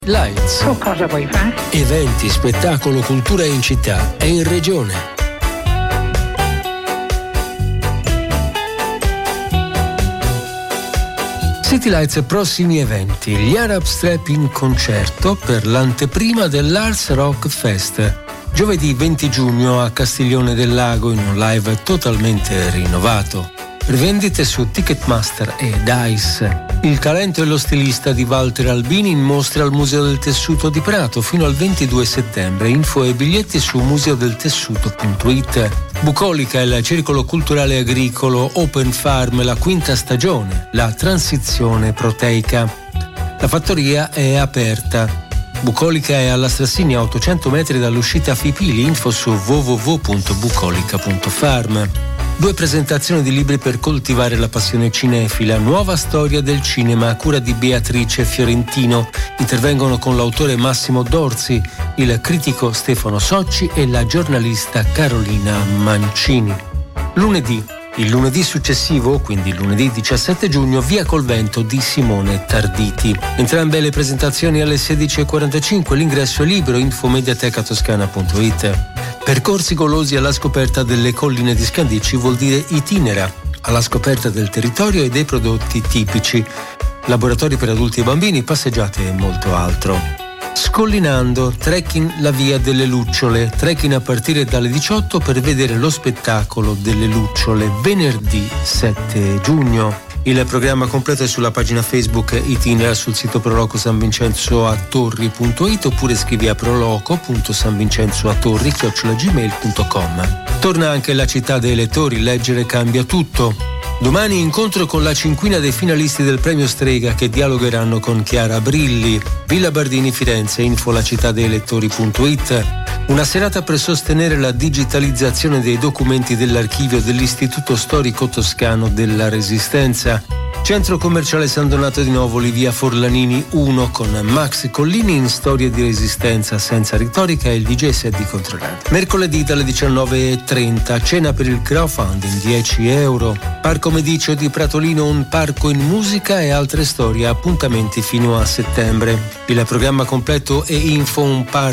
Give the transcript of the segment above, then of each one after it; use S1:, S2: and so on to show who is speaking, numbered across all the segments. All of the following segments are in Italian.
S1: Lights.
S2: Tu cosa vuoi fare?
S1: Eventi, spettacolo, cultura in città e in regione. City Lights, prossimi eventi. Gli Arab Strap in concerto per l'anteprima dell'Ars Rock Fest. Giovedì 20 giugno a Castiglione del Lago in un live totalmente rinnovato. Rivendite su Ticketmaster e Dice. Il talento e lo stilista di Walter Albini in mostra al Museo del Tessuto di Prato fino al 22 settembre. Info e biglietti su museodeltessuto.it. Bucolica, il circolo culturale agricolo Open Farm, la quinta stagione, la transizione proteica. La fattoria è aperta. Bucolica è alla Strassinia, a 800 metri dall'uscita Fipili. Info su www.bucolica.farm. 2 presentazioni di libri per coltivare la passione cinefila. Nuova storia del cinema a cura di Beatrice Fiorentino. Intervengono con l'autore Massimo Dorzi, il critico Stefano Socci e la giornalista Carolina Mancini. Il lunedì successivo, quindi lunedì 17 giugno, Via col Vento di Simone Tarditi. Entrambe le presentazioni alle 16:45, l'ingresso è libero. Info mediatecatoscana.it. Percorsi golosi alla scoperta delle colline di Scandicci vuol dire Itinera, alla scoperta del territorio e dei prodotti tipici. Laboratori per adulti e bambini, passeggiate e molto altro. Scollinando, trekking la via delle lucciole, trekking a partire dalle 18 per vedere lo spettacolo delle lucciole venerdì 7 giugno. Il programma completo è sulla pagina Facebook Itinera, sul sito prolocosanvincenzoatorri.it oppure scrivi a proloco.sanvincenzoatorri@gmail.com. Torna anche la città dei lettori, leggere cambia tutto. Domani incontro con la cinquina dei finalisti del premio Strega che dialogheranno con Chiara Brilli. Villa Bardini Firenze, info lacitadeilettori.it. Una serata per sostenere la digitalizzazione dei documenti dell'archivio dell'Istituto Storico Toscano della Resistenza. Centro commerciale San Donato di Novoli, via Forlanini 1, con Max Collini in Storie di Resistenza senza retorica e il DJ set di Controradio. Mercoledì dalle 19:30, cena per il crowdfunding, 10 euro. Parco Mediceo di Pratolino, un parco in musica e altre storie, appuntamenti fino a settembre. Il programma completo è info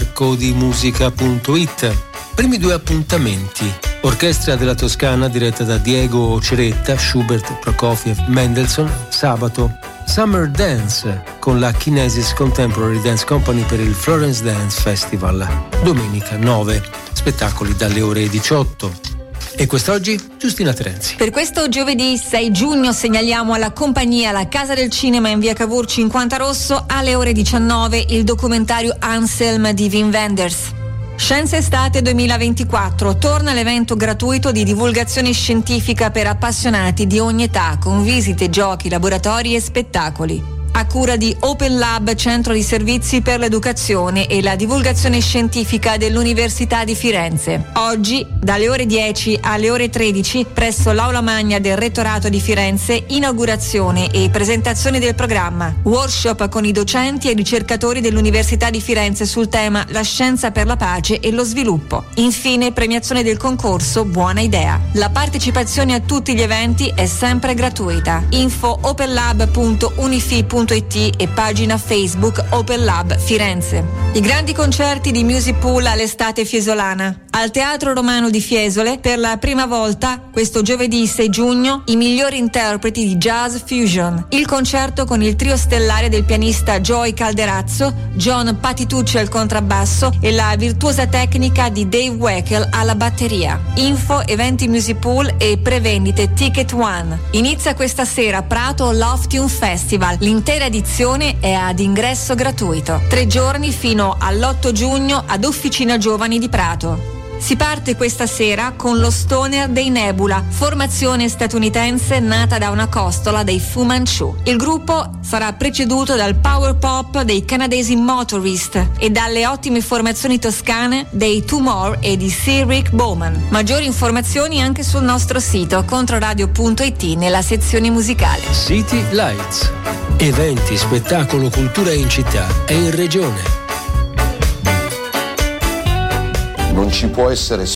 S1: unparcodimusica.it. Primi 2 appuntamenti. Orchestra della Toscana diretta da Diego Ceretta, Schubert, Prokofiev, Mendelssohn, sabato. Summer Dance con la Kinesis Contemporary Dance Company per il Florence Dance Festival. Domenica 9, spettacoli dalle ore 18. E quest'oggi Giustina Terenzi.
S3: Per questo giovedì 6 giugno segnaliamo alla compagnia La Casa del Cinema in via Cavour 50 Rosso alle ore 19 il documentario Anselm di Wim Wenders. Scienza Estate 2024, torna l'evento gratuito di divulgazione scientifica per appassionati di ogni età, con visite, giochi, laboratori e spettacoli. A cura di Open Lab, centro di servizi per l'educazione e la divulgazione scientifica dell'Università di Firenze. Oggi, dalle ore 10 alle ore 13, presso l'Aula Magna del Rettorato di Firenze, inaugurazione e presentazione del programma. Workshop con i docenti e ricercatori dell'Università di Firenze sul tema La scienza per la pace e lo sviluppo. Infine, premiazione del concorso Buona Idea. La partecipazione a tutti gli eventi è sempre gratuita. Info openlab.unifi.it e pagina Facebook Open Lab Firenze. I grandi concerti di Music Pool all'estate fiesolana. Al Teatro Romano di Fiesole, per la prima volta, questo giovedì 6 giugno, i migliori interpreti di jazz fusion. Il concerto con il trio stellare del pianista Joey Calderazzo, John Patitucci al contrabbasso e la virtuosa tecnica di Dave Weckl alla batteria. Info, eventi Music Pool e prevendite Ticket One. Inizia questa sera Prato Love Tune Festival. L'intera edizione è ad ingresso gratuito. 3 giorni fino all'8 giugno ad Officina Giovani di Prato. Si parte questa sera con lo Stoner dei Nebula, formazione statunitense nata da una costola dei Fu Manchu. Il gruppo sarà preceduto dal power pop dei canadesi Motorist e dalle ottime formazioni toscane dei Two More e di Sir Rick Bowman. Maggiori informazioni anche sul nostro sito controradio.it nella sezione musicale.
S1: City Lights. Eventi, spettacolo, cultura in città e in regione.
S4: Non ci può essere